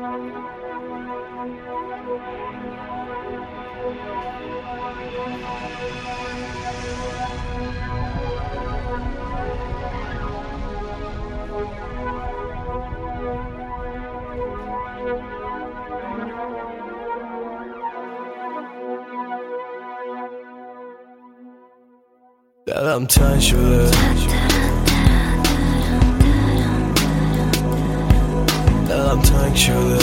دلم تنگ شده، دلم تنگ شده،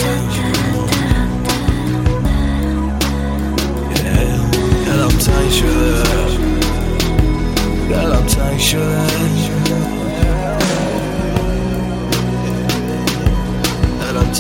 دلم تنگ شده، دلم تنگ شده، دلم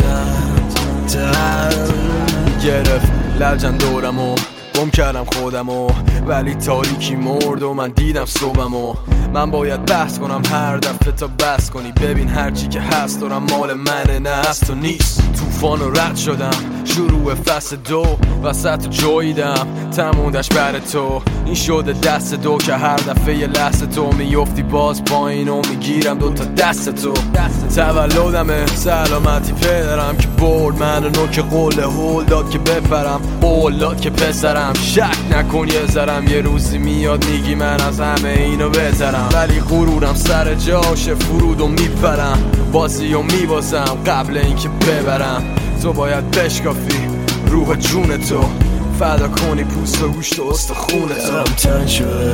تنگ گرفت لجن دورمو، گم کردم خودمو ولی تاریکی مرد و من دیدم صبحمو. من باید بحث کنم هر دفعه تا بس کنی، ببین هرچی که هست دارم مال منه نه از تو نیست. طوفان و رد شدم شروع فصل 2 وسط جویدم تموندش بر تو. این شده دست دو که هر دفعه یه لحظه تو میفتی باز پایین و میگیرم دوتا دست تو. تولدمه سلامتی پدرم که برد من و نوک قول هول داد که بپرم، قول داد که پسرم شک نکن یه ذرم یه روزی میاد میگی من از همه اینو بهترم. ولی غرورم سر جاشه فرود و میپرم، بازی و میبازم قبل اینکه ببرم. تو باید بشکافی روح جون تو، فدا کنی پوست و گوشت و استخون تو. دلم تنگ شده،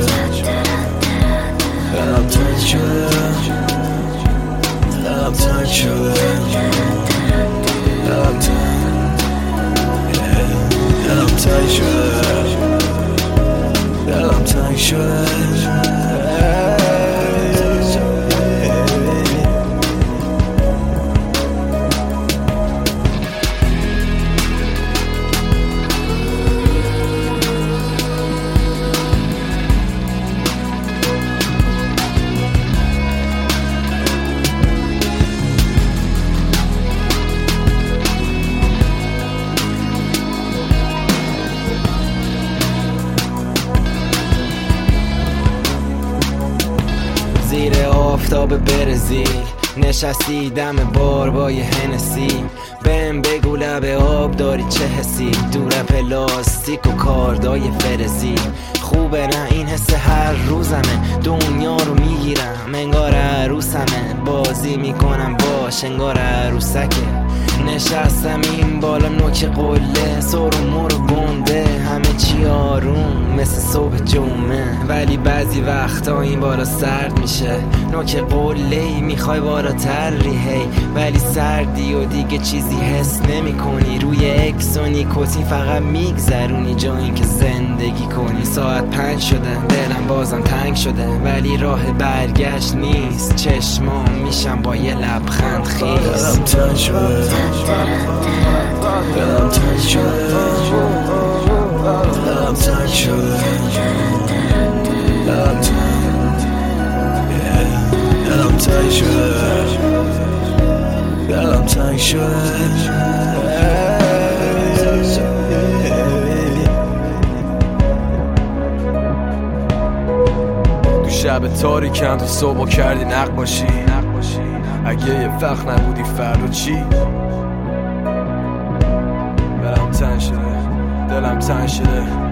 دلم تنگ شده، دلم تنگ شده، دلم تنگ شده، دلم تنگ شده. زیر آفتاب برزیل نشستی دم بار با یه هنسی، بهم بگو لب آب داری چه حسی، دور پلاستیک و کاردای فرزی. خوبه نه این حس هر روزمه، دنیا رو میگیرم انگار عروسمه، بازی میکنم باش انگار عروسکه. نشستم این بالا نوک قله، سر و مر و گنده همه چی آروم مثل صبح جمعه. ولی بعضی وقتا این بالا سرد میشه، نوک قله میخوای بالاتر ریهی، ولی سردی و دیگه چیزی حس نمی کنی. روی اکس و نیکوتین فقط میگذرونی جا این که زندگی کنی. ساعت 5 شده دلم بازم تنگ شده، ولی راه برگشت نیست، چشمام میشم با یه لبخند خیز. دلم تنگ شده، دلم تنگ شده، دلم تنگ شده، دلم تنگ شده، دلم تنگ شده. تو شب تاریکم تو صبح کردی نقاشی، اگه یه وقت نبودی فردا چی؟ دلم تنگ شده، دلم تنگ شده.